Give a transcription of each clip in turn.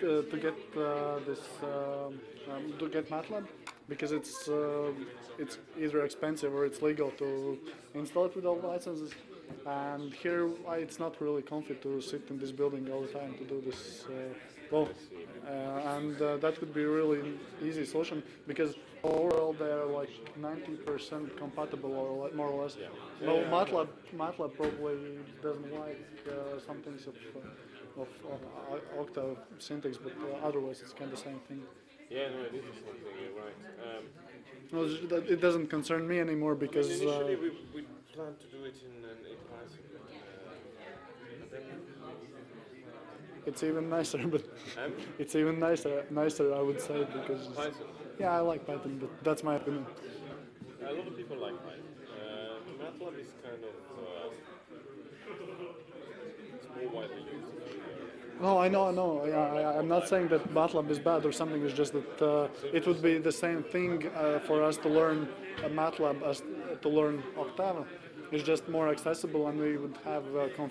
to get MATLAB because it's either expensive or it's legal to install it without licenses. And here it's not really comfy to sit in this building all the time to do this. That would be really easy solution because overall they're like 90% compatible or more or less. Well, MATLAB probably doesn't like some things of Octa syntax, but otherwise it's kind of the same thing. Yeah, no, it is the same thing. You're right. It doesn't concern me anymore because initially we planned to do it in Python. But then it's even nicer, but it's even nicer I would say because Python. Yeah, I like Python, but that's my opinion. A lot of people like Python. MATLAB is kind of it's more widely used. No, I know. Yeah, I'm not saying that MATLAB is bad or something. It's just that it would be the same thing for us to learn MATLAB as to learn Octave. It's just more accessible, and we would have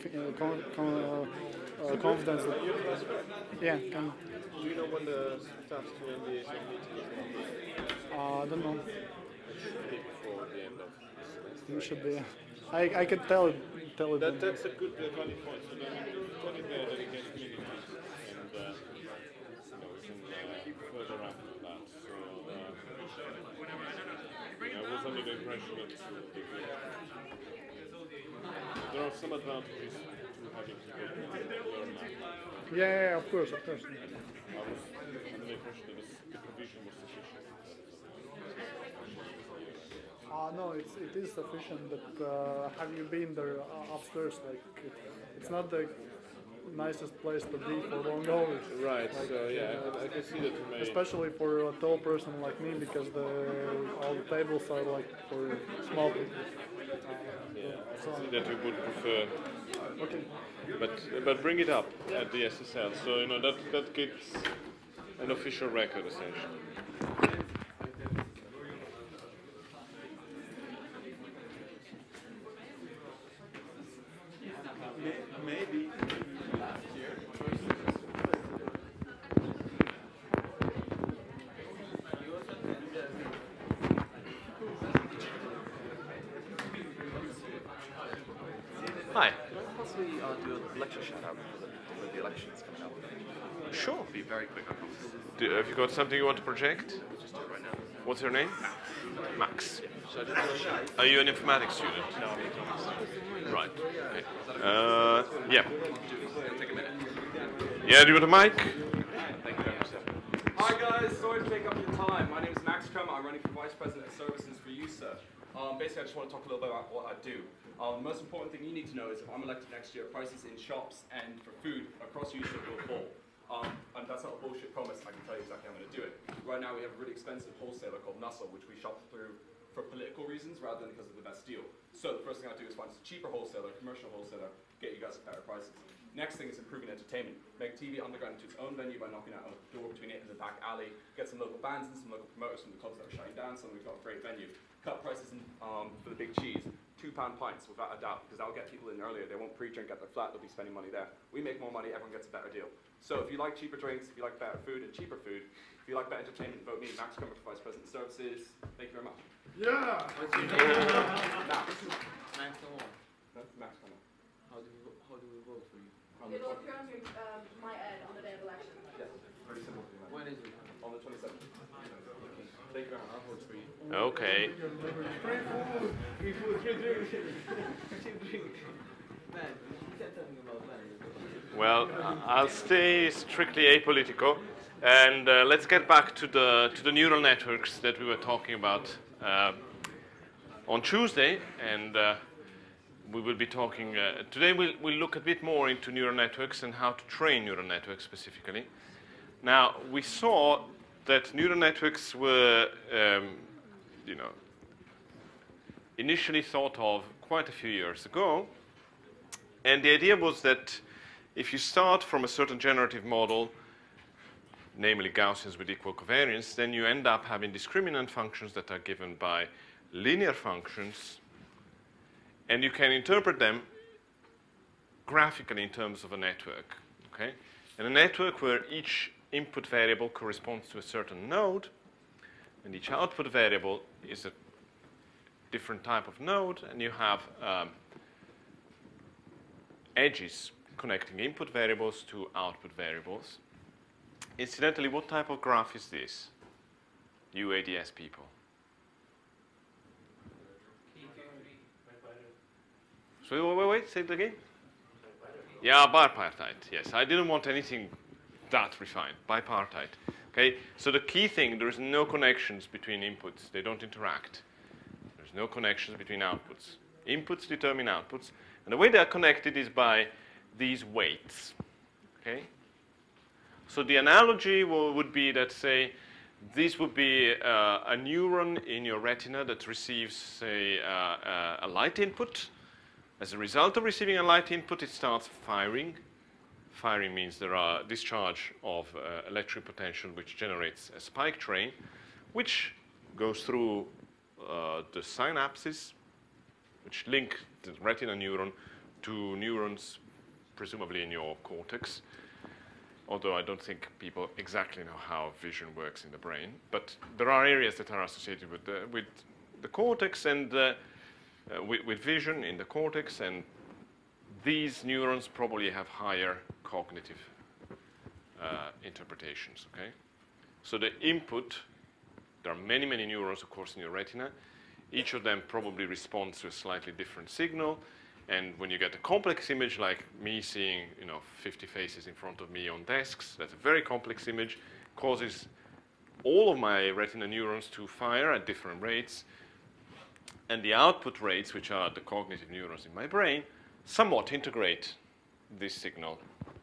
confidence that. Yeah. Do you know when the staff to NDA meeting is? I don't know. It should be before the end of this semester. It should be. I could tell it. That's a good valid point. So then put it there that it gets meetings, and we can further after that. So I was under the impression that there are some advantages to having people learn that. Yeah, of course. I was under the impression that the provision was sufficient. No, it is sufficient, but have you been there upstairs? Like, it's not the nicest place to be for long hours. Right, like, so yeah, I can see that you may... Especially for a tall person like me, because all the tables are like for small people. I see that you would prefer... Okay. But bring it up at the SSL, so that gets an official record essentially. Maybe last year. Hi. Can I possibly do a lecture shout out for the elections coming up? Sure. It'll be very quick, I promise. Have you got something you want to project? We'll just do it right now. What's your name? Max. Should I do it? Are you an informatics student? No, I'm an economist. Right. Okay. Yeah. It'll take a minute. Yeah, do you want a mic? Thank you very much, sir. Hi guys, sorry to take up your time. My name is Max Kremer. I'm running for Vice President of Services for USER. Basically, I just want to talk a little bit about what I do. The most important thing you need to know is if I'm elected next year, prices in shops and for food across USER will fall. And that's not a bullshit promise. I can tell you exactly how I'm going to do it. Right now, we have a really expensive wholesaler called Nussel, which we shop through for political reasons rather than because of the best deal. So the first thing I do is find a cheaper wholesaler, commercial wholesaler, get you guys better prices. Next thing is improving entertainment. Make TV Underground into its own venue by knocking out a door between it and the back alley. Get some local bands and some local promoters from the clubs that are shutting down, so we've got a great venue. Cut prices for the big cheese. £2 pints, without a doubt, because that'll get people in earlier. They won't pre-drink at their flat, they'll be spending money there. We make more money, everyone gets a better deal. So if you like cheaper drinks, if you like better food and cheaper food, if you like better entertainment, vote me, Max Kremer for Vice President of Services. Thank you very much. Yeah! Now, Max Kremer. that's Max Kremer. How do we vote for you? It will appear on my ad on the day of election. Yes, very simple. When is it? On the 27th. Thank you very much. I'll vote for you. Okay. Man, you said something about that. Well, I'll stay strictly apolitical, and let's get back to the neural networks that we were talking about on Tuesday, and we will be talking today. We'll look a bit more into neural networks and how to train neural networks specifically. Now, we saw that neural networks were, initially thought of quite a few years ago, and the idea was that if you start from a certain generative model, namely Gaussians with equal covariance, then you end up having discriminant functions that are given by linear functions, and you can interpret them graphically in terms of a network, okay? And a network where each input variable corresponds to a certain node, and each output variable is a different type of node, and you have edges connecting input variables to output variables. Incidentally, what type of graph is this? You ADS people. So wait, say it again. Yeah, bipartite. Yes, I didn't want anything that refined. Bipartite. Okay. So the key thing: there is no connections between inputs. They don't interact. There's no connections between outputs. Inputs determine outputs, and the way they are connected is by these weights. Okay. So the analogy would be that, say, this would be a neuron in your retina that receives, say, a light input. As a result of receiving a light input, it starts firing. Firing means there are discharge of electric potential which generates a spike train, which goes through the synapses, which link the retina neuron to neurons presumably in your cortex. Although I don't think people exactly know how vision works in the brain. But there are areas that are associated with the cortex and with vision in the cortex, and these neurons probably have higher cognitive interpretations, okay? So the input, there are many, many neurons, of course, in your retina. Each of them probably responds to a slightly different signal. And when you get a complex image like me seeing, 50 faces in front of me on desks, that's a very complex image, causes all of my retina neurons to fire at different rates. And the output rates, which are the cognitive neurons in my brain, somewhat integrate this signal.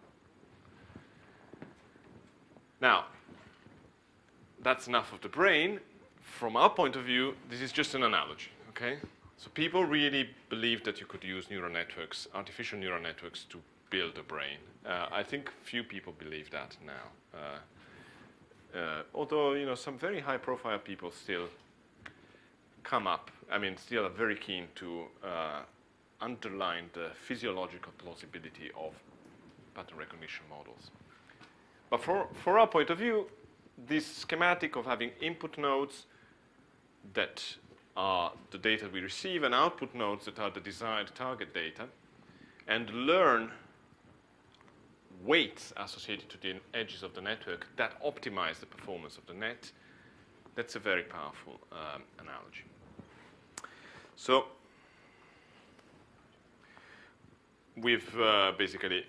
Now, that's enough of the brain. From our point of view, this is just an analogy, okay? So people really believe that you could use neural networks, artificial neural networks, to build a brain. I think few people believe that now. Although, some very high-profile people still still are very keen to underline the physiological plausibility of pattern recognition models. But for our point of view, this schematic of having input nodes that are the data we receive and output nodes that are the desired target data, and learn weights associated to the edges of the network that optimize the performance of the net, that's a very powerful analogy. So we've basically,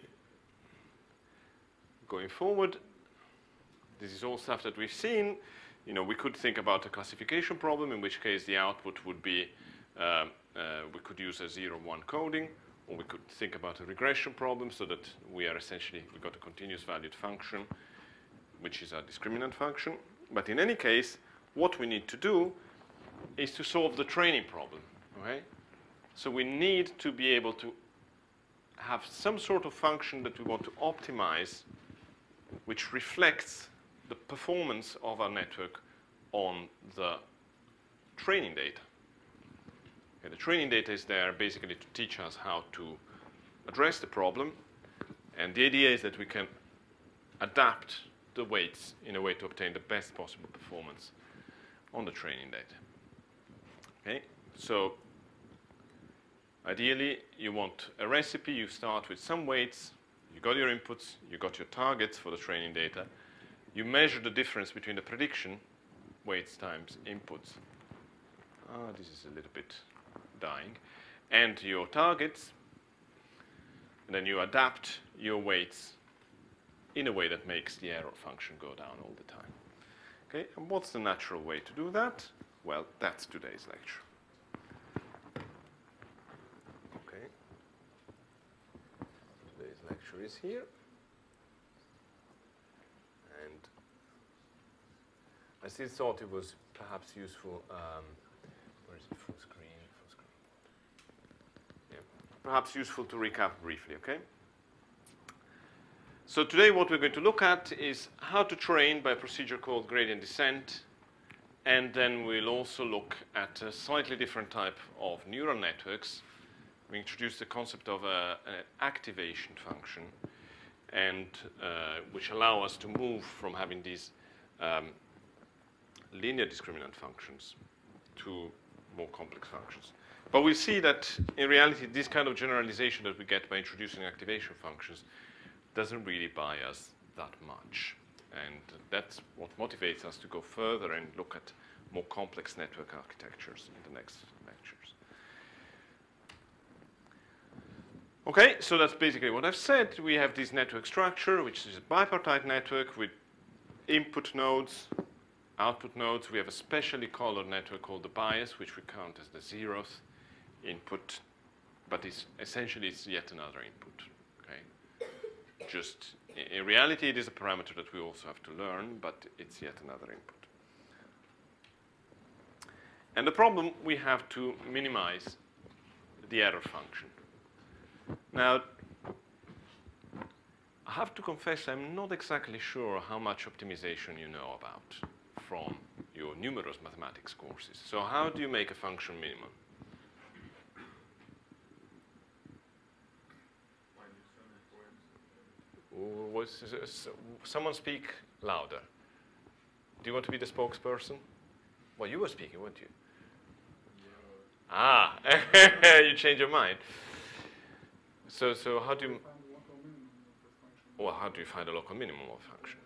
going forward, this is all stuff that we've seen. We could think about a classification problem, in which case the output would be, we could use a 0-1 coding, or we could think about a regression problem so that we got a continuous valued function, which is a discriminant function. But in any case, what we need to do is to solve the training problem, okay? So we need to be able to have some sort of function that we want to optimize, which reflects the performance of our network on the training data. Okay, the training data is there basically to teach us how to address the problem, and the idea is that we can adapt the weights in a way to obtain the best possible performance on the training data. Okay, so ideally you want a recipe. You start with some weights, you got your inputs, you got your targets for the training data. You measure the difference between the prediction, weights times inputs. This is a little bit dying. And your targets. And then you adapt your weights in a way that makes the error function go down all the time. Okay, and what's the natural way to do that? Well, that's today's lecture. Okay. Today's lecture is here. And I still thought it was perhaps useful. Where is it? Full screen. Full screen. Yeah. Perhaps useful to recap briefly, okay? So today what we're going to look at is how to train by a procedure called gradient descent. And then we'll also look at a slightly different type of neural networks. We introduce the concept of an activation function. and which allow us to move from having these linear discriminant functions to more complex functions. But we see that in reality, this kind of generalization that we get by introducing activation functions doesn't really buy us that much. And that's what motivates us to go further and look at more complex network architectures in the next lectures. Okay, so that's basically what I've said. We have this network structure, which is a bipartite network with input nodes, output nodes. We have a specially colored network called the bias, which we count as the 0th input, but essentially it's yet another input. Okay, just in reality, it is a parameter that we also have to learn, but it's yet another input. And the problem, we have to minimize the error function. Now, I have to confess I'm not exactly sure how much optimization you know about from your numerous mathematics courses. So how do you make a function minimum? Someone speak louder. Do you want to be the spokesperson? Well, you were speaking, weren't you? Ah, you changed your mind. So how do you? Well, how do you find a local minimum of a function?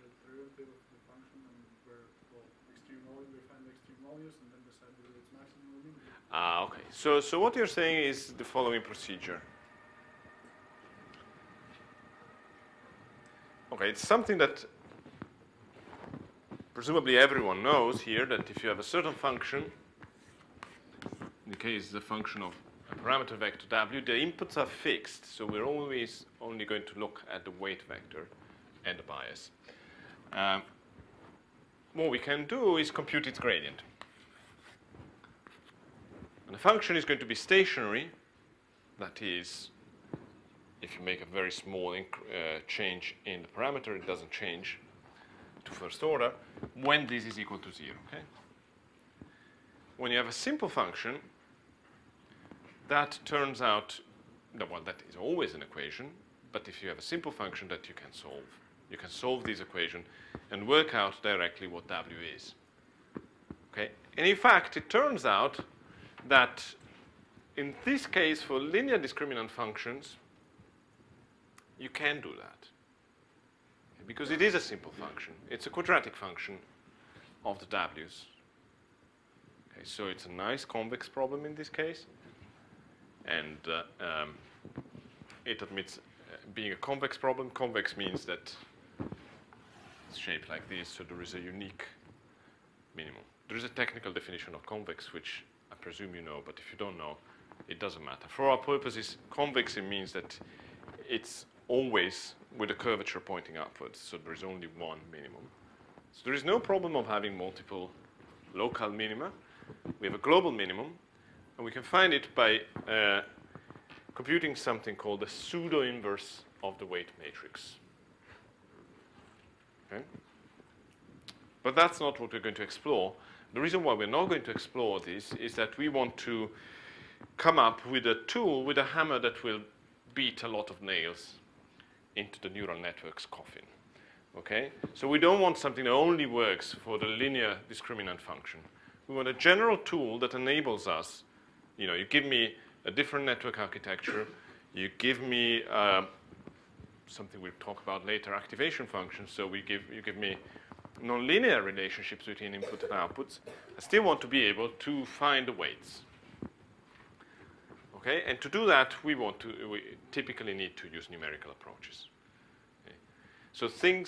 Ah, okay. So what you're saying is the following procedure. Okay, it's something that presumably everyone knows here, that if you have a certain function, in the case the function of a parameter vector w, the inputs are fixed, so we're always only going to look at the weight vector and the bias. What we can do is compute its gradient. And the function is going to be stationary, that is, if you make a very small change in the parameter, it doesn't change to first order, when this is equal to 0, okay? When you have a simple function, that turns out, well, that is always an equation, but if you have a simple function that you can solve this equation and work out directly what w is, okay? And in fact, it turns out that in this case, for linear discriminant functions, you can do that, because it is a simple function. It's a quadratic function of the w's. Okay, so it's a nice convex problem in this case, and it admits being a convex problem. Convex means that it's shaped like this, so there is a unique minimum. There is a technical definition of convex, which I presume you know, but if you don't know, it doesn't matter. For our purposes, convex, it means that it's always with a curvature pointing upwards, so there is only one minimum. So there is no problem of having multiple local minima. We have a global minimum, and we can find it by computing something called the pseudo-inverse of the weight matrix. Okay? But that's not what we're going to explore. The reason why we're not going to explore this is that we want to come up with a tool, with a hammer that will beat a lot of nails into the neural network's coffin. Okay? So we don't want something that only works for the linear discriminant function. We want a general tool that enables us, you give me a different network architecture, you give me something we'll talk about later, activation functions, so you give me nonlinear relationships between input and outputs. I still want to be able to find the weights. Okay? And to do that, we typically need to use numerical approaches. Okay? So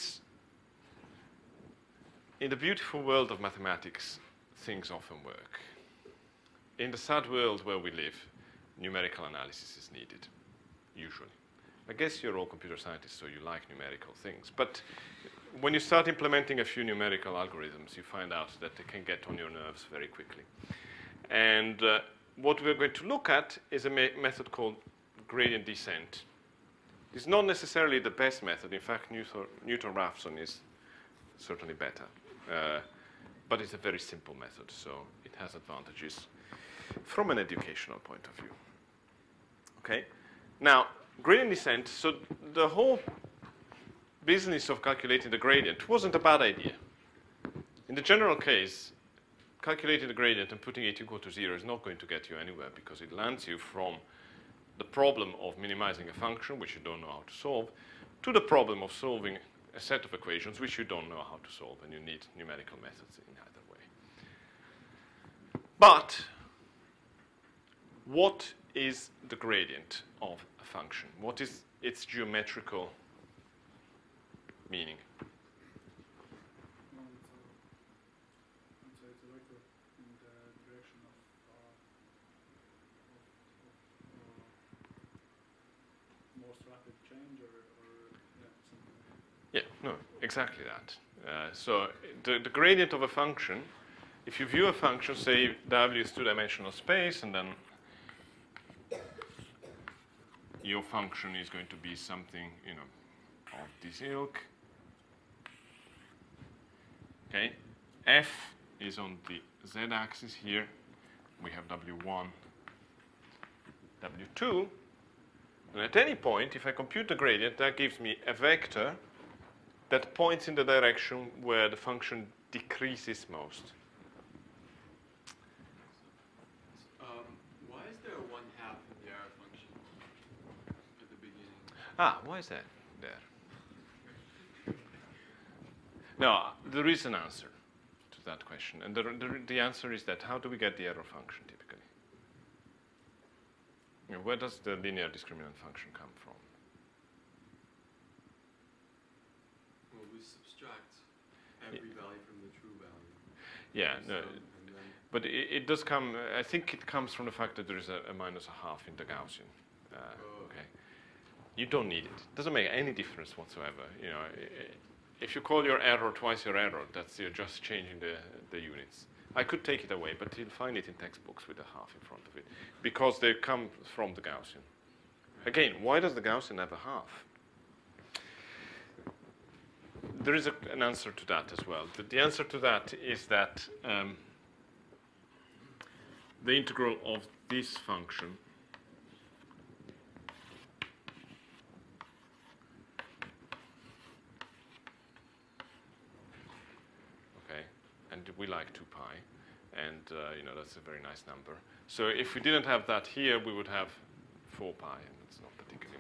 in the beautiful world of mathematics, things often work. In the sad world where we live, numerical analysis is needed, usually. I guess you're all computer scientists, so you like numerical things. But when you start implementing a few numerical algorithms, you find out that they can get on your nerves very quickly. And what we're going to look at is a method called gradient descent. It's not necessarily the best method. In fact, Newton-Raphson is certainly better. But it's a very simple method, so it has advantages from an educational point of view. Okay? Now, gradient descent, so the whole business of calculating the gradient wasn't a bad idea. In the general case, calculating the gradient and putting it equal to 0 is not going to get you anywhere because it lands you from the problem of minimizing a function, which you don't know how to solve, to the problem of solving a set of equations which you don't know how to solve, and you need numerical methods in either way. But what is the gradient of a function? What is its geometrical meaning? It's a vector in the direction of most rapid change, or yeah, something. Yeah, no, exactly that. So the gradient of a function, if you view a function, say W is two-dimensional space, and then your function is going to be something, of this ilk. Okay, F is on the z-axis here. We have W1, W2. And at any point, if I compute the gradient, that gives me a vector that points in the direction where the function decreases most. Why is there a 1/2 in the error function at the beginning? Ah, why is that there? No, there is an answer to that question. And the answer is that how do we get the error function typically? Where does the linear discriminant function come from? Well, we subtract every value from the true value. Yeah, no, and then but it does come, I think it comes from the fact that there is a -1/2 in the Gaussian. Okay, you don't need it. It doesn't make any difference whatsoever. If you call your error twice your error, you're just changing the units. I could take it away, but you'll find it in textbooks with a half in front of it, because they come from the Gaussian. Again, why does the Gaussian have a half? There is an answer to that as well. The answer to that is that the integral of this function and we like 2 pi, and that's a very nice number. So if we didn't have that here, we would have 4 pi, and it's not particularly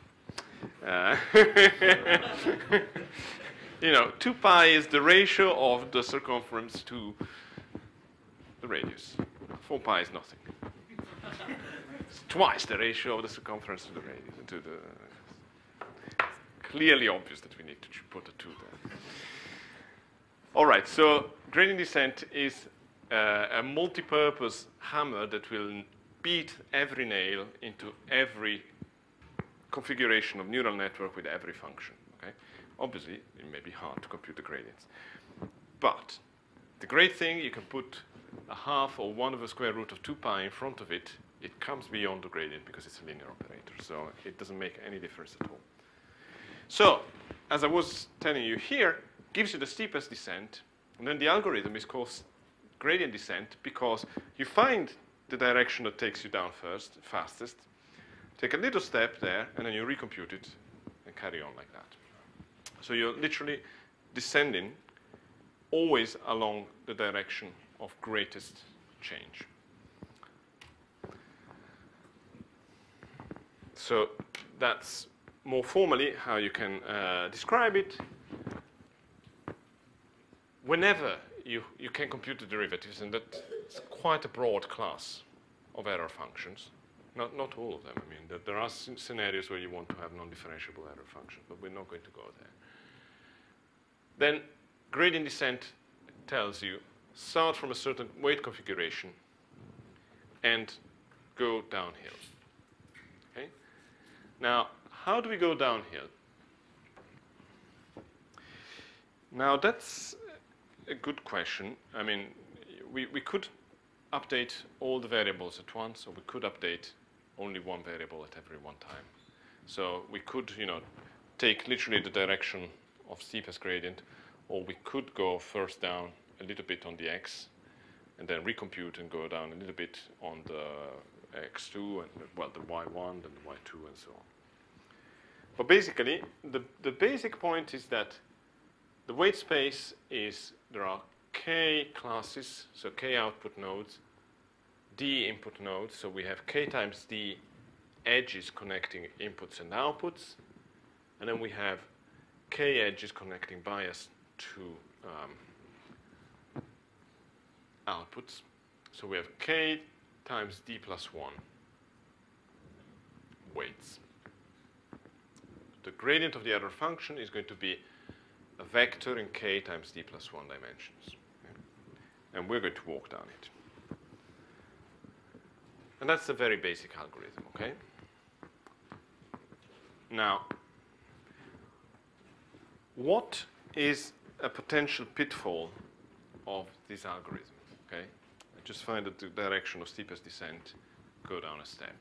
nice. 2 pi is the ratio of the circumference to the radius. 4 pi is nothing. It's twice the ratio of the circumference to the radius. It's clearly obvious that we need to put a 2 there. All right, so gradient descent is a multi-purpose hammer that will beat every nail into every configuration of neural network with every function. Okay? Obviously, it may be hard to compute the gradients. But the great thing, you can put a half or 1/square root of 2 pi in front of it. It comes beyond the gradient because it's a linear operator. So it doesn't make any difference at all. So, as I was telling you here, gives you the steepest descent, and then the algorithm is called gradient descent because you find the direction that takes you down fastest, take a little step there, and then you recompute it and carry on like that. So you're literally descending always along the direction of greatest change. So that's more formally how you can describe it. Whenever you can compute the derivatives, and that's quite a broad class of error functions. Not all of them. I mean, there are scenarios where you want to have non-differentiable error functions, but we're not going to go there. Then gradient descent tells you start from a certain weight configuration and go downhill. Okay? Now, how do we go downhill? Now, that's a good question. I mean, we could update all the variables at once, or we could update only one variable at every one time. So we could, take literally the direction of steepest gradient, or we could go first down a little bit on the x, and then recompute and go down a little bit on the x2, and the y1, and the y2, and so on. But basically, the basic point is that the weight space is there are k classes, so k output nodes, d input nodes, so we have k times d edges connecting inputs and outputs, and then we have k edges connecting bias to outputs. So we have k times d plus 1 weights. The gradient of the error function is going to be a vector in k times d plus 1 dimensions. Okay? And we're going to walk down it. And that's a very basic algorithm, okay? Now, what is a potential pitfall of this algorithm? Okay, I just find that the direction of steepest descent, go down a step.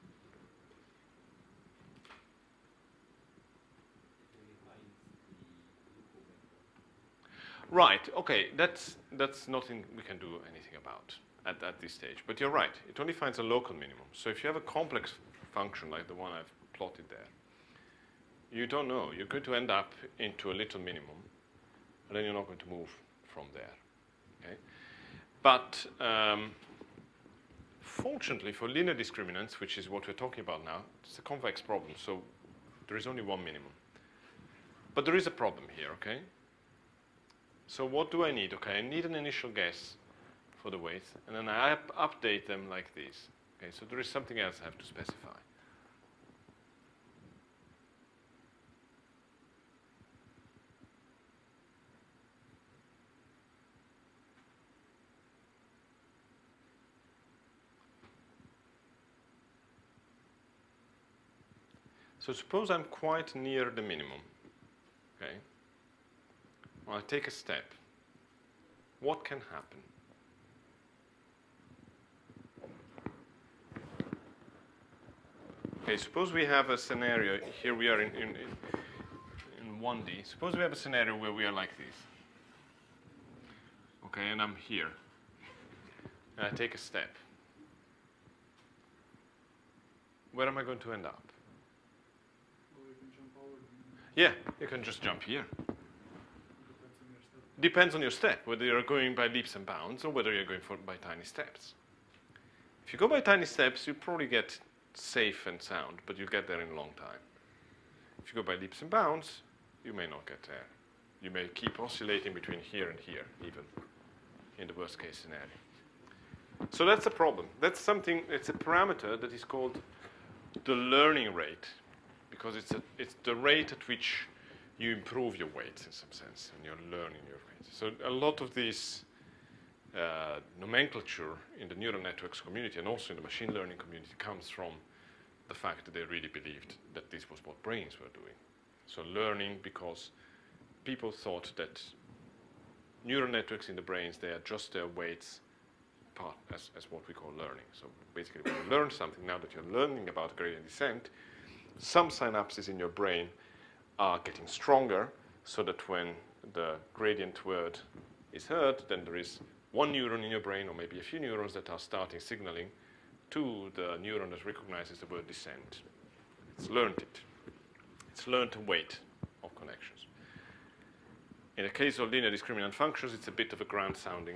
Right. Okay, that's nothing we can do anything about at this stage. But you're right. It only finds a local minimum. So if you have a complex function like the one I've plotted there, you don't know. You're going to end up into a little minimum, and then you're not going to move from there. Okay? But fortunately for linear discriminants, which is what we're talking about now, it's a convex problem, so there is only one minimum. But there is a problem here, okay? So what do I need? Okay, I need an initial guess for the weights, and then I update them like this. Okay, so there is something else I have to specify. So suppose I'm quite near the minimum, okay? Well, I take a step. What can happen? Okay, suppose we have a scenario, here we are in 1D. Suppose we have a scenario where we are like this. Okay, and I'm here. And I take a step. Where am I going to end up? Yeah, you can just jump here. Depends on your step, whether you're going by leaps and bounds or whether you're going by tiny steps. If you go by tiny steps, you probably get safe and sound, but you get there in a long time. If you go by leaps and bounds, you may not get there. You may keep oscillating between here and here, even in the worst case scenario. So that's a problem. That's something, it's a parameter that is called the learning rate, because it's the rate at which you improve your weights in some sense, and you're learning your weights. So a lot of this nomenclature in the neural networks community and also in the machine learning community comes from the fact that they really believed that this was what brains were doing. So learning, because people thought that neural networks in the brains, they adjust their weights part as what we call learning. So basically when you learn something, now that you're learning about gradient descent, some synapses in your brain are getting stronger so that when the gradient word is heard, then there is one neuron in your brain or maybe a few neurons that are starting signaling to the neuron that recognizes the word descent. It's learned it. It's learned a weight of connections. In the case of linear discriminant functions, it's a bit of a grand-sounding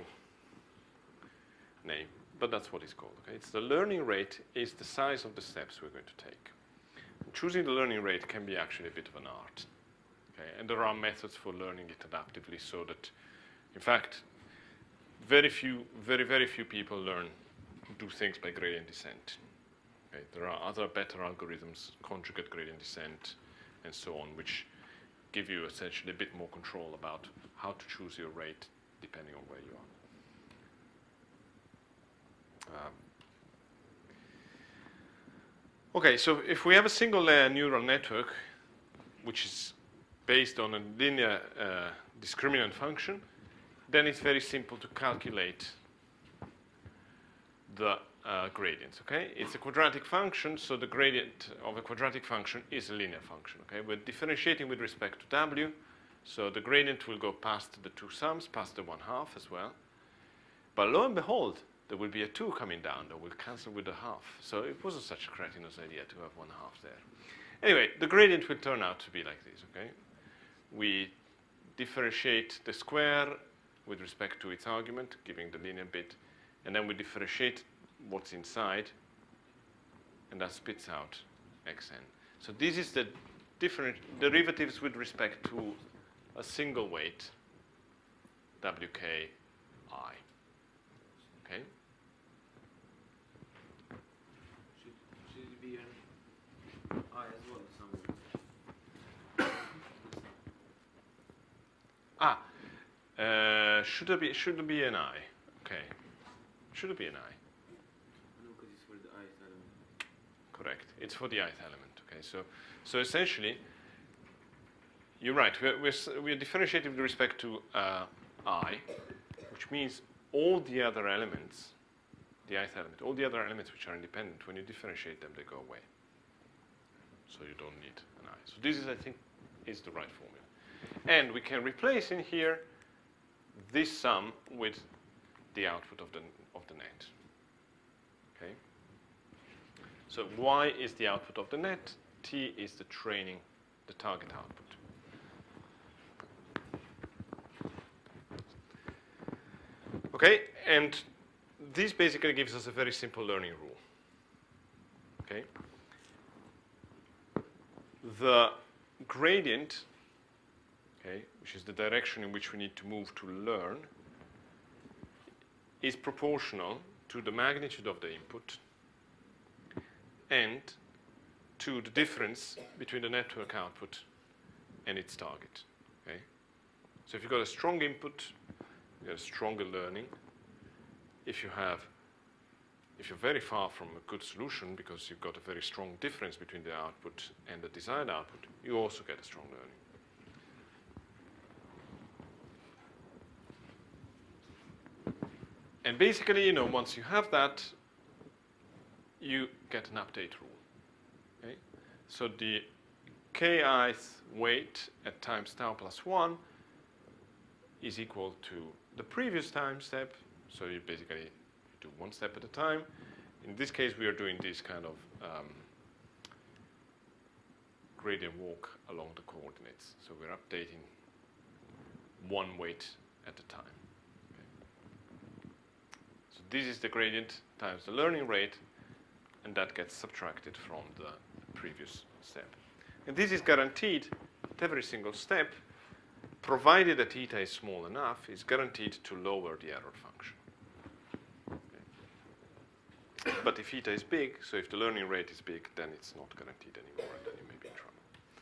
name, but that's what it's called. Okay? It's the learning rate is the size of the steps we're going to take. Choosing the learning rate can be actually a bit of an art. Okay? And there are methods for learning it adaptively so that, in fact, very few people do things by gradient descent. Okay? There are other better algorithms, conjugate gradient descent, and so on, which give you essentially a bit more control about how to choose your rate depending on where you are. Okay, so if we have a single layer neural network, which is based on a linear discriminant function, then it's very simple to calculate the gradients, okay? It's a quadratic function, so the gradient of a quadratic function is a linear function, okay? We're differentiating with respect to w, so the gradient will go past the two sums, past the 1/2 as well. But lo and behold, there will be a 2 coming down that will cancel with a half. So it wasn't such a cretinous idea to have 1/2 there. Anyway, the gradient will turn out to be like this, okay? We differentiate the square with respect to its argument, giving the linear bit, and then we differentiate what's inside, and that spits out xn. So this is the different derivatives with respect to a single weight, wki. Okay? Should it be an I as well somewhere? Should it be an I? Okay. Should it be an I? No, because it's for the ith element. Correct. It's for the ith element. Okay. So essentially, you're right. We're differentiating with respect to I, which means all the other elements, the ith element, all the other elements which are independent, when you differentiate them, they go away. So you don't need an I. So this is, I think, is the right formula. And we can replace in here this sum with the output of the net. Okay. So Y is the output of the net. T is the target output. Okay, and this basically gives us a very simple learning rule. Okay. The gradient, okay, which is the direction in which we need to move to learn, is proportional to the magnitude of the input and to the difference between the network output and its target. Okay? So if you've got a strong input, you get a stronger learning. If you're very far from a good solution because you've got a very strong difference between the output and the desired output, you also get a strong learning. And basically, once you have that, you get an update rule. Okay? So the kith weight at times tau plus 1 is equal to the previous time step. So you basically do one step at a time. In this case, we are doing this kind of gradient walk along the coordinates. So we're updating one weight at a time. This is the gradient times the learning rate, and that gets subtracted from the previous step. And this is guaranteed at every single step, provided that theta is small enough, is guaranteed to lower the error function. Okay. But if theta is big, so if the learning rate is big, then it's not guaranteed anymore, and then you may be in trouble.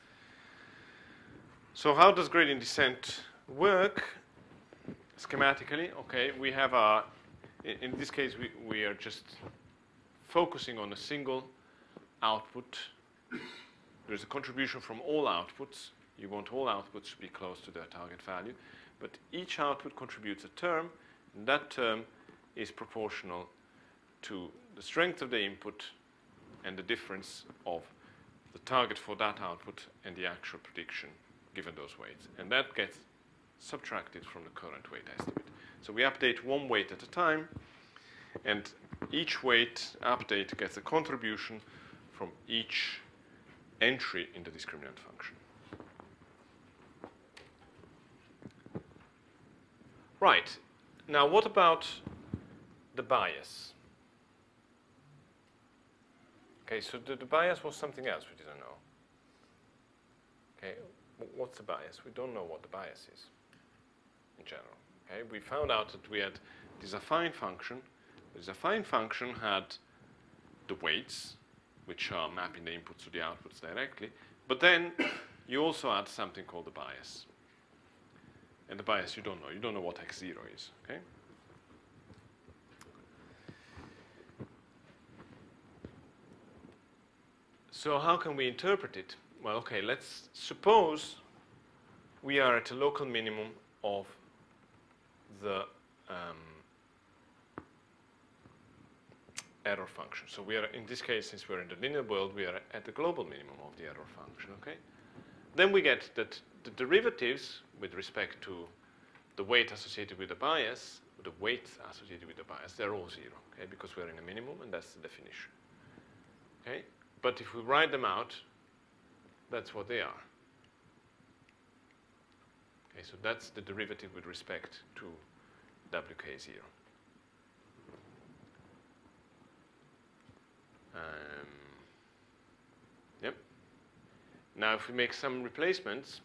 So how does gradient descent work? Schematically, okay, we have a in this case, we are just focusing on a single output. There's a contribution from all outputs. You want all outputs to be close to their target value. But each output contributes a term, and that term is proportional to the strength of the input and the difference of the target for that output and the actual prediction given those weights. And that gets subtracted from the current weight estimate. So we update one weight at a time, and each weight update gets a contribution from each entry in the discriminant function. Right. Now, what about the bias? Okay, so the bias was something else we didn't know. Okay, what's the bias? We don't know what the bias is in general. Okay, we found out that we had this affine function. This affine function had the weights, which are mapping the inputs to the outputs directly. But then you also had something called the bias. And the bias you don't know. You don't know what x0 is. Okay? So how can we interpret it? Well, okay, let's suppose we are at a local minimum of the error function. So we are, in this case, since we're in the linear world, we are at the global minimum of the error function, okay? Then we get that the derivatives with respect to the weight associated with the bias, the weight associated with the bias, they're all zero, okay? Because we're in a minimum, and that's the definition, okay? But if we write them out, That's what they are. Okay, so that's the derivative with respect to WK0. Yep. Now, if we make some replacements,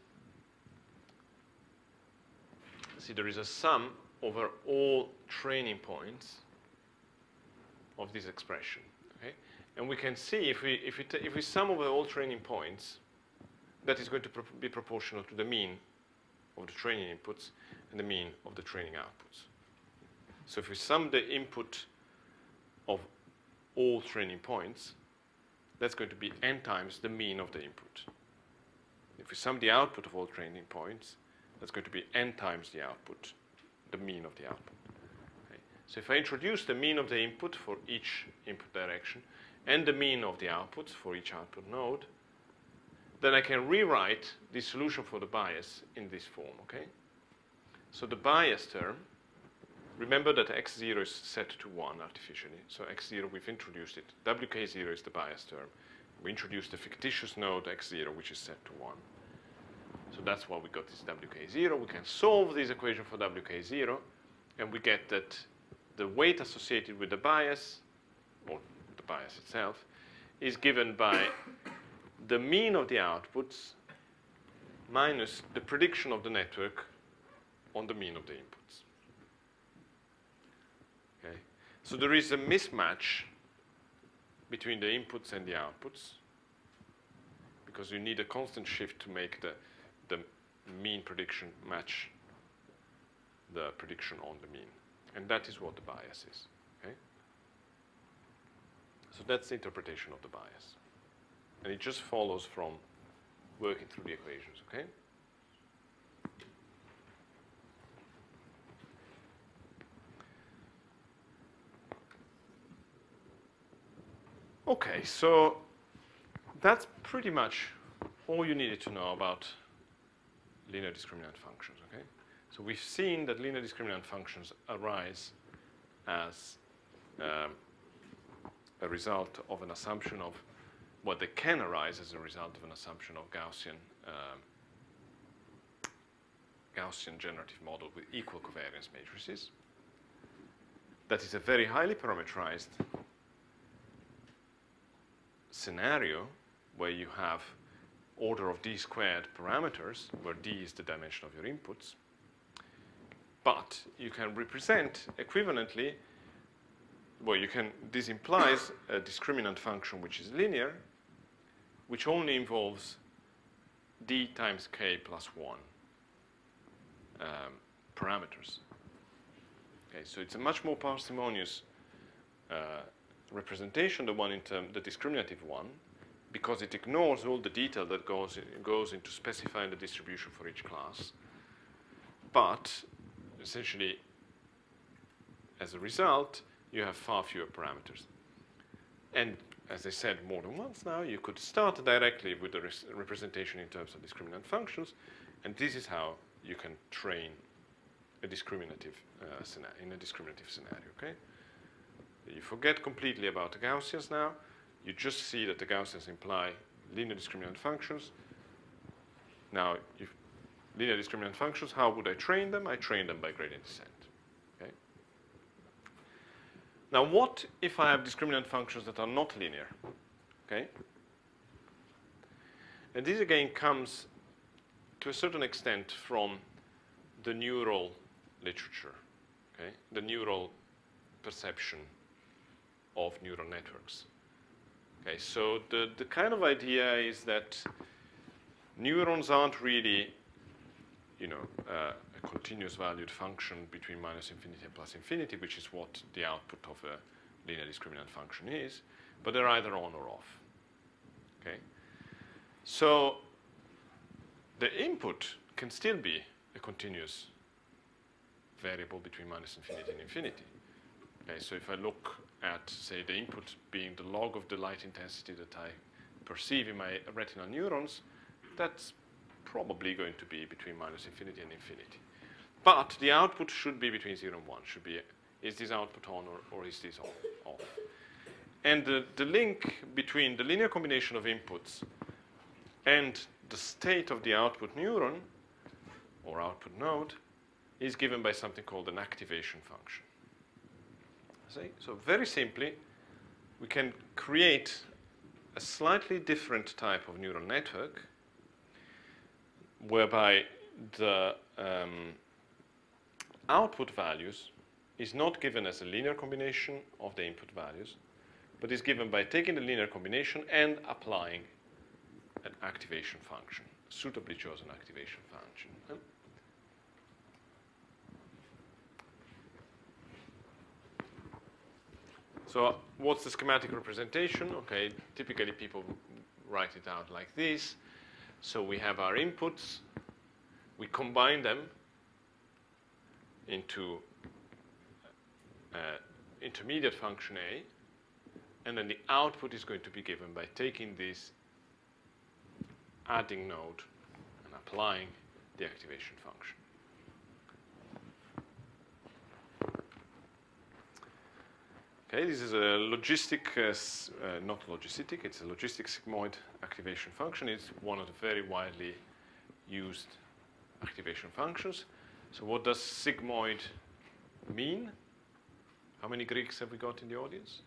see there is a sum over all training points of this expression. Okay, and we can see if we sum over all training points, that is going to be proportional to the mean of the training inputs and the mean of the training outputs. So if we sum the input of all training points, that's going to be n times the mean of the input. If we sum the output of all training points, that's going to be n times the output, the mean of the output. Okay. So if I introduce the mean of the input for each input direction and the mean of the outputs for each output node, then I can rewrite the solution for the bias in this form, okay? So the bias term, remember that x0 is set to 1 artificially. So x0, we've introduced it. WK0 is the bias term. We introduced the fictitious node x0, which is set to 1. So that's why we got this WK0. We can solve this equation for WK0, and we get that the weight associated with the bias, or the bias itself, is given by the mean of the outputs minus the prediction of the network on the mean of the inputs. Okay? So there is a mismatch between the inputs and the outputs because you need a constant shift to make the mean prediction match the prediction on the mean. And that is what the bias is. Okay? So that's the interpretation of the bias. And it just follows from working through the equations, okay? Okay, so that's pretty much all you needed to know about linear discriminant functions, okay? So we've seen that linear discriminant functions arise as a result of an assumption of what they can arise as a result of an assumption of Gaussian generative model with equal covariance matrices. That is a very highly parametrized scenario where you have order of d squared parameters, where d is the dimension of your inputs. But you can represent equivalently, well, this implies a discriminant function which is linear, which only involves d times k plus 1 parameters. Okay, so it's a much more parsimonious representation, the discriminative one, because it ignores all the detail that goes into specifying the distribution for each class. But essentially, as a result, you have far fewer parameters. And as I said more than once now, you could start directly with the representation in terms of discriminant functions, and this is how you can train a discriminative in a discriminative scenario. Okay, you forget completely about the Gaussians now. You just see that the Gaussians imply linear discriminant functions. Now, linear discriminant functions, how would I train them? I train them by gradient descent. Okay. Now, what if I have discriminant functions that are not linear? Okay. And this again comes to a certain extent from the neural literature, okay? The neural perception of neural networks. Okay, so the kind of idea is that neurons aren't really, a continuous valued function between minus infinity and plus infinity, which is what the output of a linear discriminant function is, but they're either on or off. Okay, so the input can still be a continuous variable between minus infinity and infinity. Okay, so if I look at, say, the input being the log of the light intensity that I perceive in my retinal neurons, that's probably going to be between minus infinity and infinity. But the output should be between 0 and 1. Should be, is this output on or is this off? And the link between the linear combination of inputs and the state of the output neuron or output node is given by something called an activation function. See? So very simply, we can create a slightly different type of neural network whereby the output values is not given as a linear combination of the input values, but is given by taking the linear combination and applying an activation function, suitably chosen activation function. So what's the schematic representation? Okay, typically people write it out like this. So we have our inputs, we combine them into intermediate function A, and then the output is going to be given by taking this adding node and applying the activation function. Okay, this is a logistic, not logistic, it's a logistic sigmoid activation function. It's one of the very widely used activation functions. So what does sigmoid mean? How many Greeks have we got in the audience?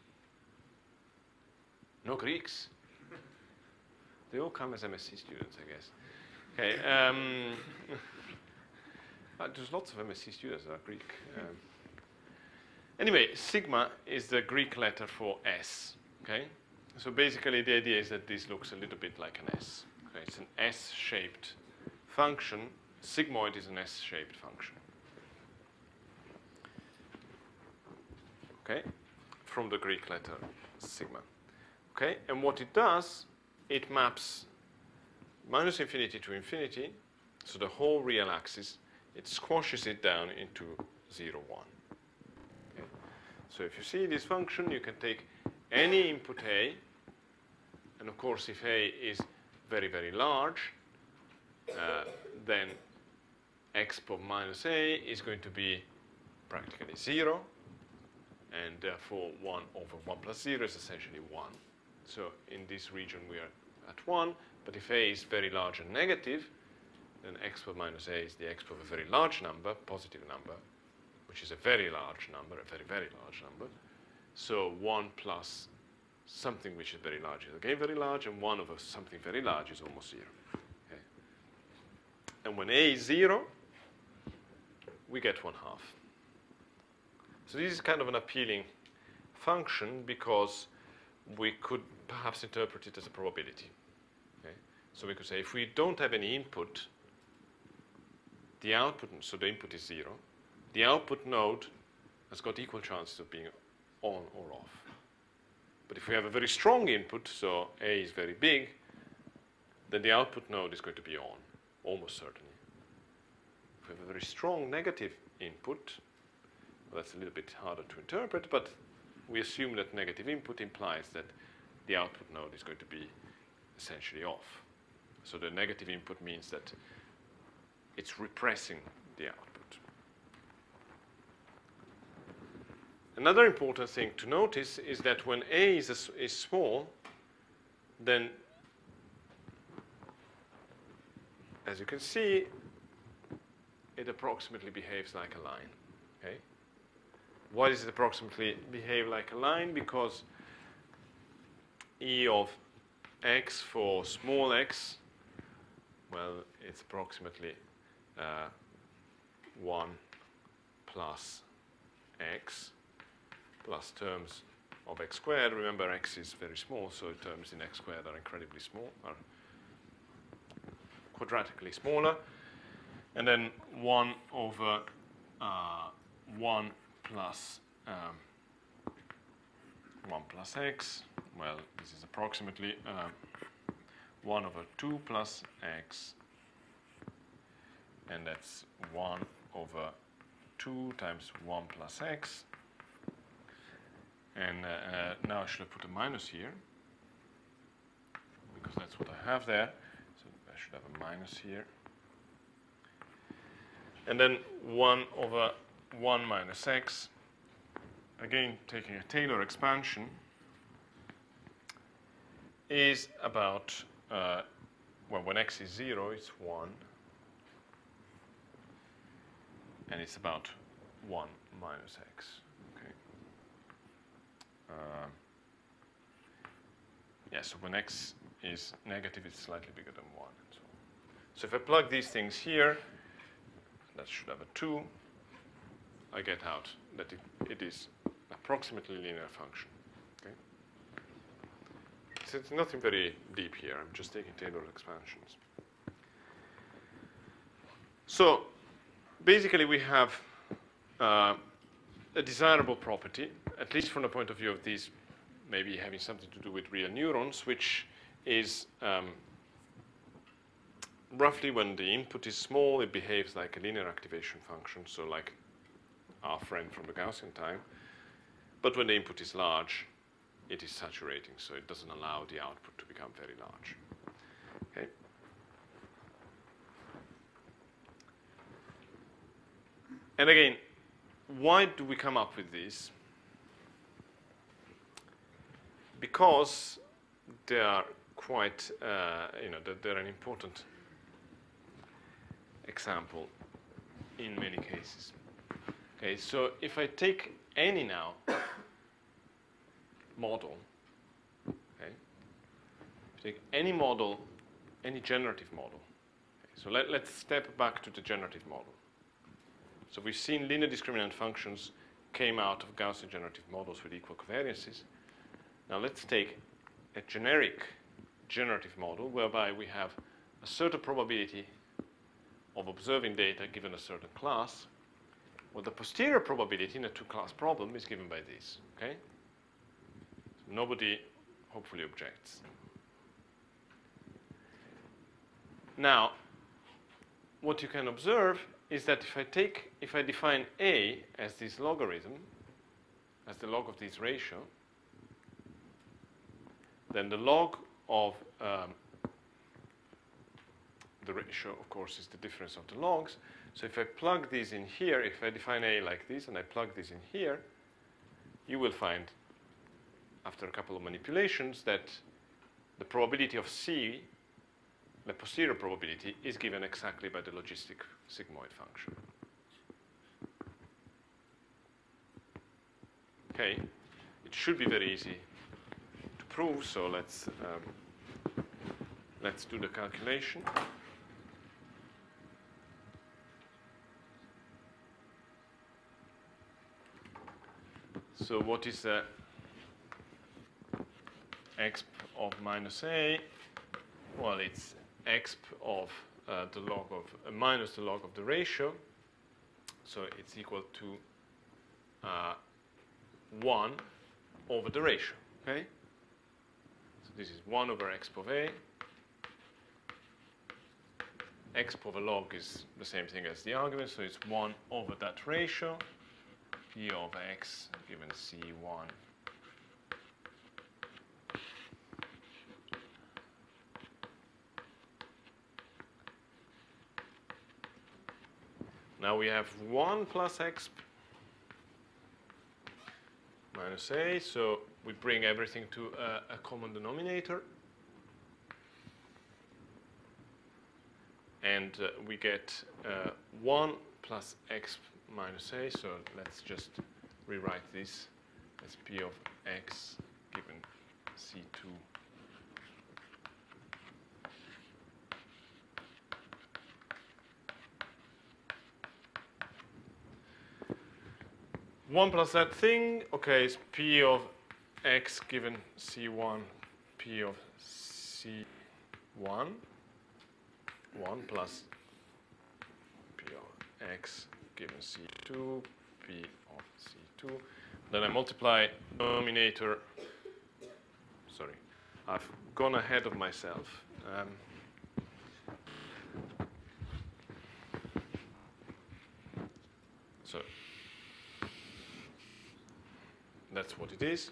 No Greeks. They all come as MSc students, I guess. Okay. There's lots of MSc students that are Greek. Anyway, sigma is the Greek letter for S. Okay. So basically, the idea is that this looks a little bit like an S. Okay? It's an S-shaped function. Sigmoid is an S-shaped function. Okay, from the Greek letter sigma. Okay, and what it does, it maps minus infinity to infinity, so the whole real axis, it squashes it down into 0, 1. Okay. So if you see this function, you can take any input A, and of course if A is very, very large, then exp of minus A is going to be practically 0, and therefore 1 over 1 plus 0 is essentially 1. So in this region we are at 1, but if A is very large and negative, then exp of minus A is the exp of a very large number, positive number, which is a very large number, a very, very large number. So 1 plus something which is very large is again very large, and 1 over something very large is almost 0. Okay. And when A is 0, we get 1/2. So this is kind of an appealing function because we could perhaps interpret it as a probability. Okay? So we could say if we don't have any input, the output, so the input is 0, the output node has got equal chances of being on or off. But if we have a very strong input, so A is very big, then the output node is going to be on, almost certainly. If we have a very strong negative input, well, that's a little bit harder to interpret, but we assume that negative input implies that the output node is going to be essentially off. So the negative input means that it's repressing the output. Another important thing to notice is that when A is small, then, as you can see, it approximately behaves like a line. Okay? Why does it approximately behave like a line? Because E of x for small x, well, it's approximately 1 plus x plus terms of x squared. Remember, x is very small, so terms in x squared are incredibly small, are quadratically smaller. And then 1 over 1 plus 1 plus x. Well, this is approximately 1 over 2 plus x. And that's 1 over 2 times 1 plus x. And now I should have put a minus here, because that's what I have there. So I should have a minus here. And then 1 over 1 minus x, again taking a Taylor expansion, is about well, when x is 0, it's 1. And it's about 1 minus x. Okay. Yeah, so when x is negative, it's slightly bigger than 1. And so on. So if I plug these things here, that should have a 2, I get out that it is approximately a linear function. Okay? So it's nothing very deep here. I'm just taking Taylor expansions. So basically, we have a desirable property, at least from the point of view of these maybe having something to do with real neurons, which is roughly when the input is small, it behaves like a linear activation function, so like our friend from the Gaussian time. But when the input is large, it is saturating, so it doesn't allow the output to become very large. Okay? And again, why do we come up with this? Because they are quite, they're an important example in many cases. Okay, so if I take any now model, okay, if I take any model, any generative model. Okay, so let's step back to the generative model. So we've seen linear discriminant functions came out of Gaussian generative models with equal covariances. Now let's take a generic generative model whereby we have a certain probability of observing data given a certain class. Well, the posterior probability in a two-class problem is given by this. Okay? So nobody hopefully objects. Now, what you can observe is that if I define A as this logarithm, as the log of this ratio, then the log of the ratio, of course, is the difference of the logs. So if I plug these in here, if I define A like this and I plug this in here, you will find, after a couple of manipulations, that the probability of C, the posterior probability, is given exactly by the logistic sigmoid function. Okay, it should be very easy to prove, so let's do the calculation. So what is exp of minus A? Well, it's exp of the log of minus the log of the ratio. So it's equal to 1 over the ratio. Okay? So this is 1 over exp of A. Exp of a log is the same thing as the argument, so it's 1 over that ratio. P of x given C1 . Now we have 1 plus exp minus A, so we bring everything to a common denominator. And we get 1 plus exp minus A, so let's just rewrite this as P of x given C2. One plus that thing, okay, is P of x given C1, P of C1, 1 plus P of x given C2, P of C2. Then I multiply denominator. Sorry, I've gone ahead of myself. So that's what it is.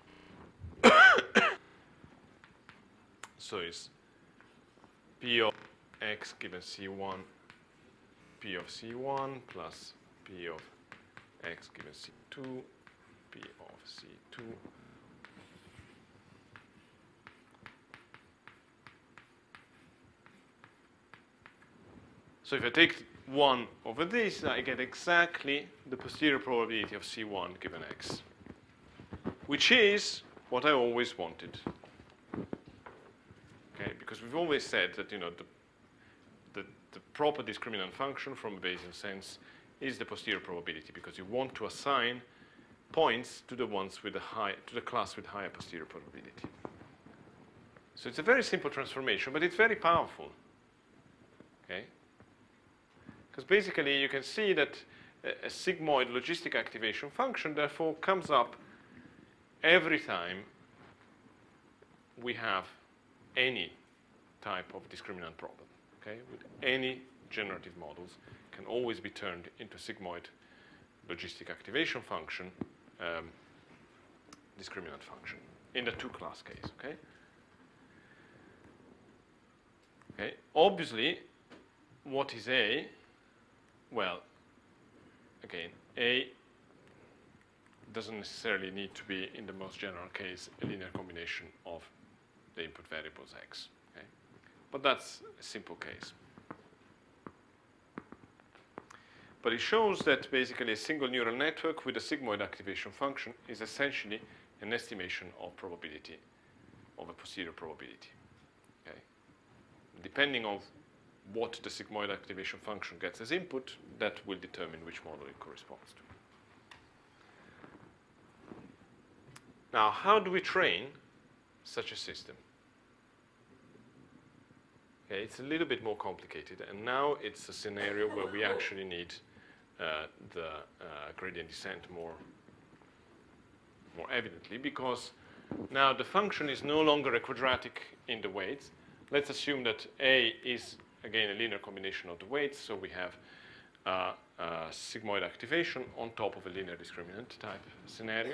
So it's P of x given C1, P of C1 plus P of x given C2, P of C2. So if I take 1 over this, I get exactly the posterior probability of C1 given x, which is what I always wanted. Okay, because we've always said that, you know, the proper discriminant function from a Bayesian sense is the posterior probability, because you want to assign points to the ones with to the class with higher posterior probability. So it's a very simple transformation, but it's very powerful. Okay? Because basically you can see that a sigmoid logistic activation function therefore comes up every time we have any type of discriminant problem. Okay? With any generative models can always be turned into sigmoid logistic activation function, discriminant function in the two-class case. Okay? Okay. Obviously, what is A? Well, again, A doesn't necessarily need to be, in the most general case, a linear combination of the input variables x. Okay? But that's a simple case. But it shows that basically a single neural network with a sigmoid activation function is essentially an estimation of probability, of a posterior probability. Okay? Depending on what the sigmoid activation function gets as input, that will determine which model it corresponds to. Now, how do we train such a system? Okay, it's a little bit more complicated, and now it's a scenario where we actually need the gradient descent more evidently, because now the function is no longer a quadratic in the weights. Let's assume that A is, again, a linear combination of the weights, so we have sigmoid activation on top of a linear discriminant type scenario.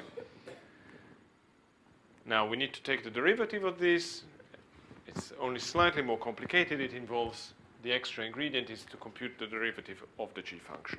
Now we need to take the derivative of this. It's only slightly more complicated. It involves the extra ingredient is to compute the derivative of the g function.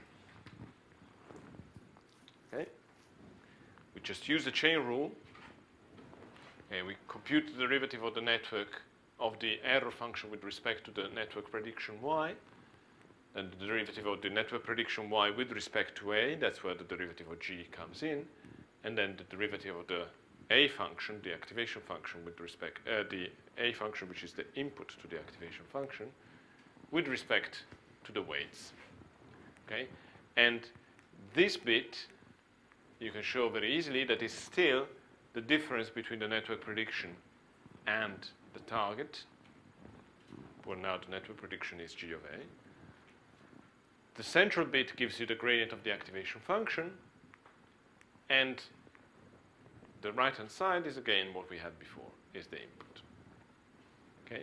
Okay? We just use the chain rule. Okay, we compute the derivative of the network of the error function with respect to the network prediction y, and the derivative of the network prediction y with respect to A, that's where the derivative of g comes in, and then the derivative of the A function, the activation function with respect, the A function which is the input to the activation function, with respect to the weights. Okay? And this bit, you can show very easily that is still the difference between the network prediction and the target, where now the network prediction is g of A. The central bit gives you the gradient of the activation function, and the right-hand side is again what we had before, is the input. Okay?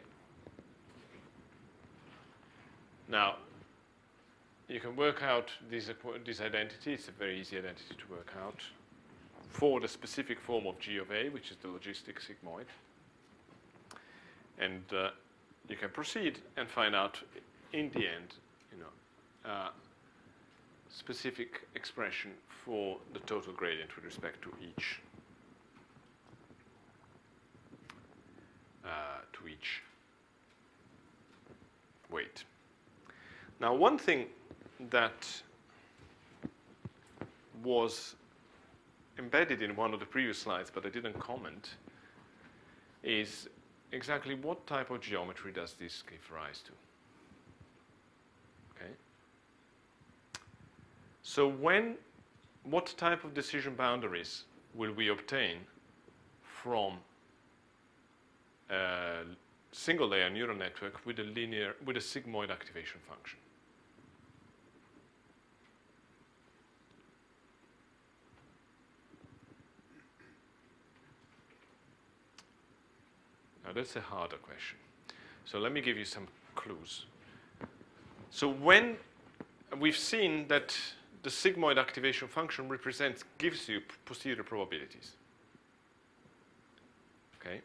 Now, you can work out this identity. It's a very easy identity to work out for the specific form of g of A, which is the logistic sigmoid. And you can proceed and find out in the end, specific expression for the total gradient with respect to each weight. Now, one thing that was embedded in one of the previous slides, but I didn't comment, is exactly what type of geometry does this give rise to? Okay. So what type of decision boundaries will we obtain from a single layer neural network with a sigmoid activation function? Now that's a harder question. So let me give you some clues. So when we've seen that the sigmoid activation function gives you posterior probabilities. Okay.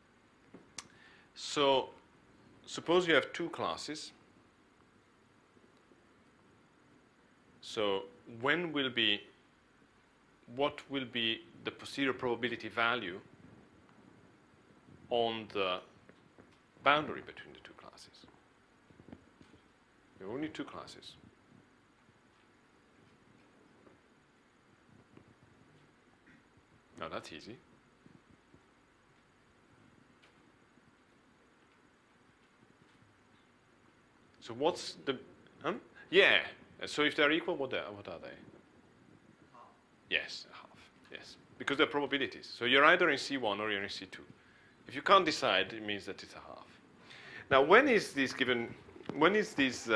So suppose you have two classes. So what will be the posterior probability value on the boundary between the two classes? You only need two classes. Now that's easy. So what's the? Yeah. So if they're equal, what are they? Yes, a half. Yes, because they're probabilities. So you're either in C1 or you're in C2. If you can't decide, it means that it's a half. Now, when is this given? When is this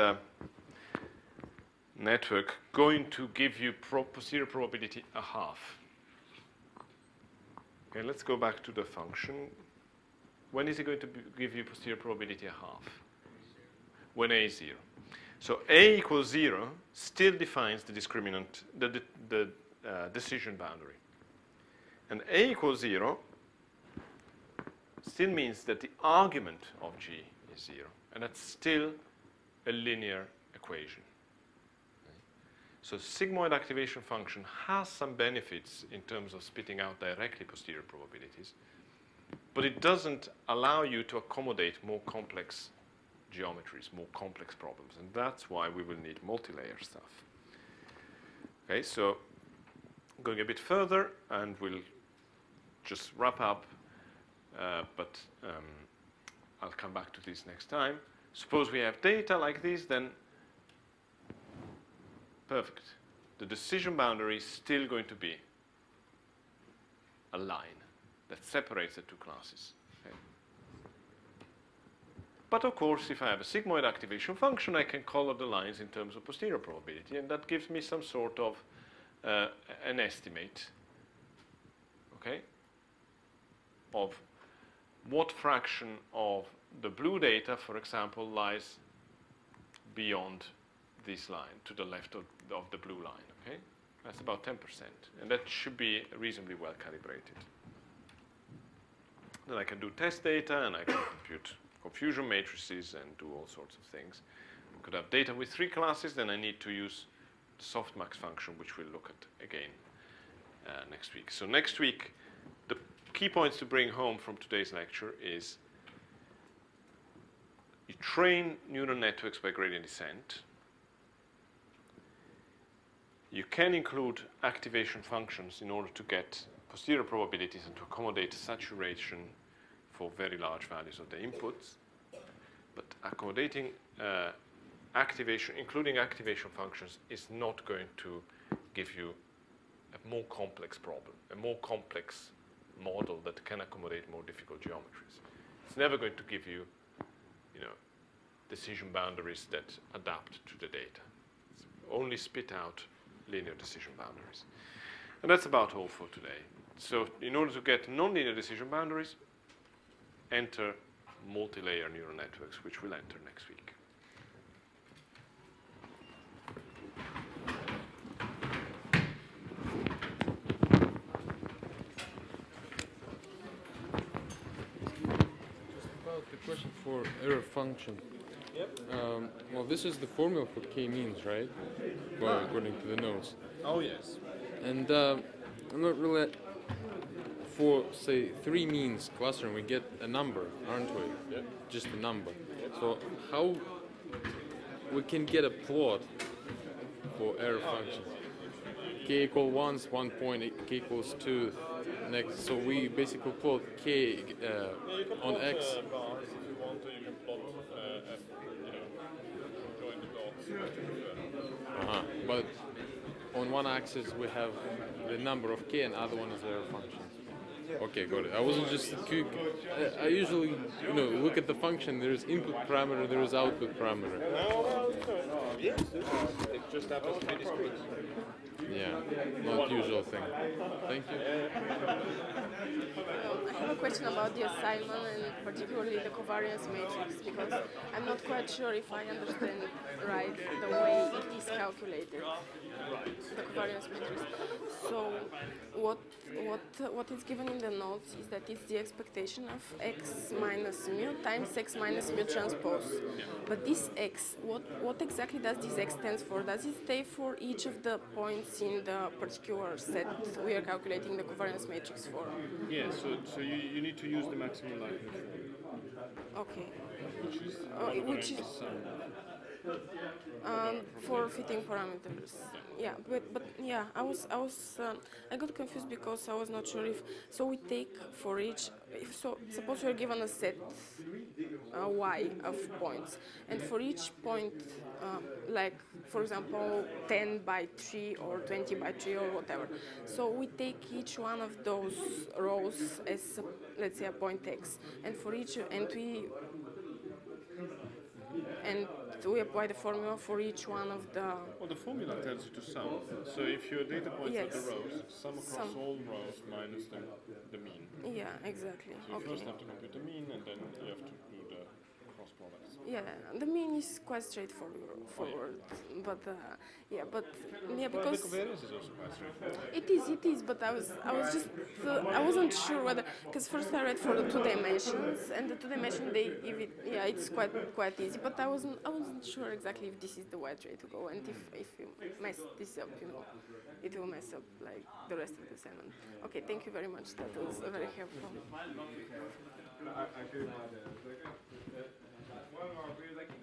network going to give you posterior probability a half? Okay, let's go back to the function. When is it going to give you posterior probability a half? When A is 0. So A equals 0 still defines the discriminant, the decision boundary. And A equals 0 still means that the argument of G is 0. And that's still a linear equation. Okay. So sigmoid activation function has some benefits in terms of spitting out directly posterior probabilities, but it doesn't allow you to accommodate more complex geometries, more complex problems, and that's why we will need multi-layer stuff. Okay, so going a bit further, and we'll just wrap up, but I'll come back to this next time. Suppose we have data like this, then perfect. The decision boundary is still going to be a line that separates the two classes. Okay? But of course, if I have a sigmoid activation function, I can color the lines in terms of posterior probability, and that gives me some sort of an estimate, okay, of what fraction of the blue data, for example, lies beyond this line, to the left of the blue line, okay? That's about 10%, and that should be reasonably well calibrated. Then I can do test data, and I can compute confusion matrices and do all sorts of things. I could have data with 3 classes, then I need to use the softmax function, which we'll look at again next week. So next week, the key points to bring home from today's lecture is you train neural networks by gradient descent. You can include activation functions in order to get posterior probabilities and to accommodate saturation for very large values of the inputs. But accommodating activation, including activation functions, is not going to give you a more complex problem, a more complex model that can accommodate more difficult geometries. It's never going to give you, decision boundaries that adapt to the data. It's only spit out linear decision boundaries. And that's about all for today. So in order to get nonlinear decision boundaries, enter multi-layer neural networks, which we'll enter next week. About the question for error function. Yep. Well, this is the formula for k-means, right? Well, according to the notes. Oh, yes. And I'm not really... For, say, 3 means clustering, we get a number, aren't we? Yep. Just a number. Yep. So how we can get a plot for error functions? K equal 1, 1 point, k equals 2, next. So we basically plot k on x. Bars if you want to, you can plot, join the dots. But on one axis we have the number of k, and other one is error function. Okay, got it. I wasn't just. I usually, look at the function. There is input parameter, there is output parameter. Yes, it just happens to be discrete. Yeah, not usual thing. Thank you. I have a question about the assignment and particularly the covariance matrix, because I'm not quite sure if I understand right the way it is calculated, the covariance matrix. So what is given in the notes is that it's the expectation of x minus mu times x minus mu transpose. But this x, what exactly does this x stand for? Does it stay for each of the points in the particular set we are calculating the covariance matrix for? Yeah, so you need to use the maximum likelihood form. Okay. Which is Which is the sum For fitting parameters. Yeah, but yeah, I got confused because I was not sure if. So we take for each. If so, suppose we're given a set y of points, and for each point, like for example, 10 by 3 or 20 by 3 or whatever. So we take each one of those rows as let's say a point x, and for each we apply the formula for each one of the. Well, the formula tells you to sum. So if your data points are the Yes. rows, sum across Sum. all rows minus the mean. Yeah, exactly. So you Okay. first have to compute the mean, and then you have to do the cross products. Yeah, the mean is quite straightforward, but yeah, But the because covariance is also quite straightforward. it is, but I was just I wasn't sure whether because first I read for the 2 dimensions, and the 2 dimension it's quite easy, but I wasn't sure exactly if this is the right way to go, and if you mess this up, it will mess up like the rest of the assignment. Okay, thank you very much. That was very helpful. I feel my